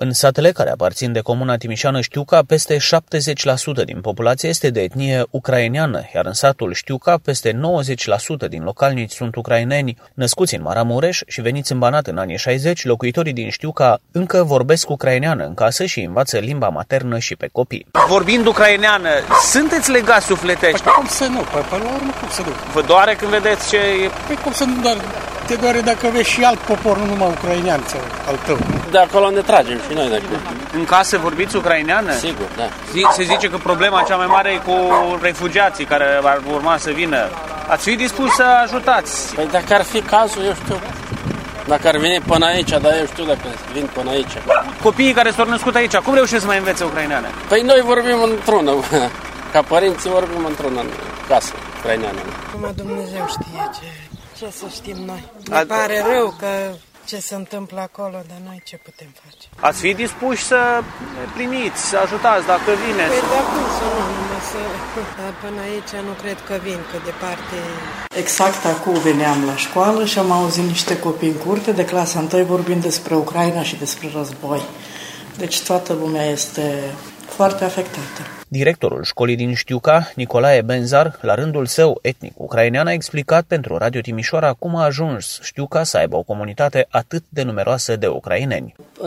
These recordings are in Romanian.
În satele care aparțin de comuna Timișoara Știuca, peste 70% din populație este de etnie ucraineană, iar în satul Știuca, peste 90% din localnici sunt ucraineni. Născuți în Maramureș și veniți în Banat în anii 60, locuitorii din Știuca încă vorbesc ucraineană în casă și învață limba maternă și pe copii. Vorbind ucraineană, sunteți legați sufletești? Cum să nu? Până la urmă, cum să nu? Vă doare când vedeți ce e? Păi cum să nu doare? Te doare dacă vezi și alt popor, nu numai ucrainean al tău. De acolo ne tragem și noi de acolo. În casă vorbiți ucraineană? Sigur, da. Se zice că problema cea mai mare e cu refugiații care ar urma să vină. Ați fi dispus să ajutați? Păi dacă ar fi cazul, eu știu, dacă ar veni până aici, dar eu știu dacă vin până aici. Copiii care s-au născut aici, cum reușesc să mai învețe ucraineană? Păi noi vorbim într-una, ca părinții vorbim într-una în casă ucraineană. Numai Dumnezeu știe ce să știm noi. Ne pare rău că ce se întâmplă acolo, dar noi ce putem face? Ați fi dispuși să primiți, să ajutați dacă vine? Păi da, cum să nu, numai să... Până aici nu cred că vin, că departe... Exact acum veneam la școală și am auzit niște copii în curte de clasa 1 vorbind despre Ucraina și despre război. Deci toată lumea este foarte afectată. Directorul școlii din Știuca, Nicolae Benzar, la rândul său etnic ucrainean, a explicat pentru Radio Timișoara cum a ajuns Știuca să aibă o comunitate atât de numeroasă de ucraineni. În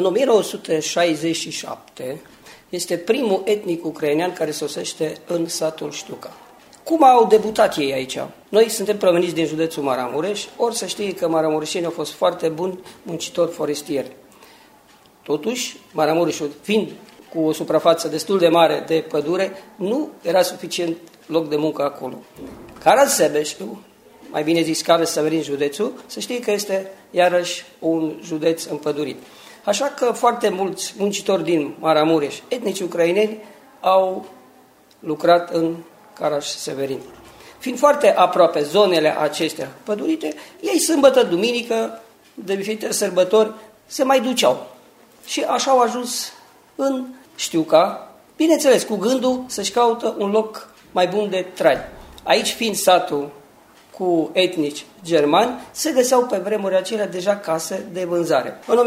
1967 este primul etnic ucrainean care sosește în satul Știuca. Cum au debutat ei aici? Noi suntem proveniți din județul Maramureș, ori să știi că maramureșenii au fost foarte buni muncitori forestieri. Totuși, Maramureșul, fiind cu o suprafață destul de mare de pădure, nu era suficient loc de muncă acolo. Carasebeșu, mai bine zis Caras-Severin județul, să știi că este iarăși un județ împădurit. Așa că foarte mulți muncitori din Maramureș, etnici ucraineni, au lucrat în Caras-Severin. Fiind foarte aproape zonele acestea pădurite, ei sâmbătă, duminică, de diferite sărbători, se mai duceau. Și așa au ajuns în Știuca, bineînțeles, cu gândul să-și caută un loc mai bun de trai. Aici, fiind satul cu etnici germani, se găseau pe vremuri acelea deja case de vânzare. În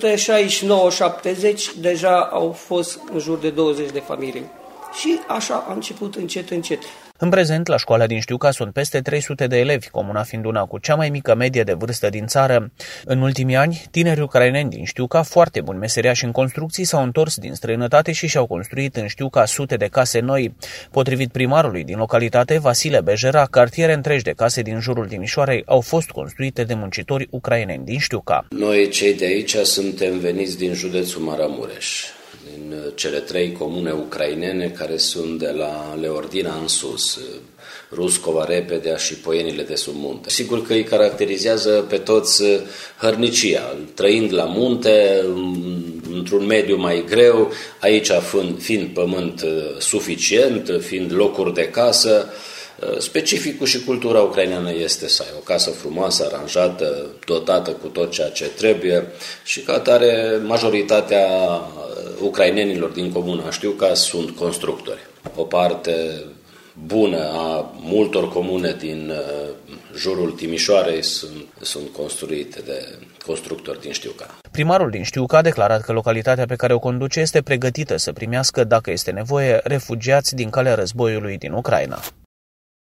1969-70 deja au fost în jur de 20 de familii. Și așa a început încet, încet. În prezent, la școala din Știuca sunt peste 300 de elevi, comuna fiind una cu cea mai mică medie de vârstă din țară. În ultimii ani, tineri ucraineni din Știuca, foarte buni meseriași în construcții, s-au întors din străinătate și și-au construit în Știuca sute de case noi. Potrivit primarului din localitate, Vasile Bejera, cartiere întregi de case din jurul Timișoarei au fost construite de muncitori ucraineni din Știuca. Noi, cei de aici, suntem veniți din județul Maramureș, din cele 3 comune ucrainene care sunt de la Leordina în sus, Ruscova, Repedea și Poienile de sub munte. Sigur că îi caracterizează pe toți hărnicia, trăind la munte, într-un mediu mai greu, aici fiind pământ suficient, fiind locuri de casă. Specificul și cultura ucraineană este să ai o casă frumoasă, aranjată, dotată cu tot ceea ce trebuie și ca atare majoritatea ucrainenilor din comuna Știuca sunt constructori. O parte bună a multor comune din jurul Timișoarei sunt construite de constructori din Știuca. Primarul din Știuca a declarat că localitatea pe care o conduce este pregătită să primească, dacă este nevoie, refugiați din calea războiului din Ucraina.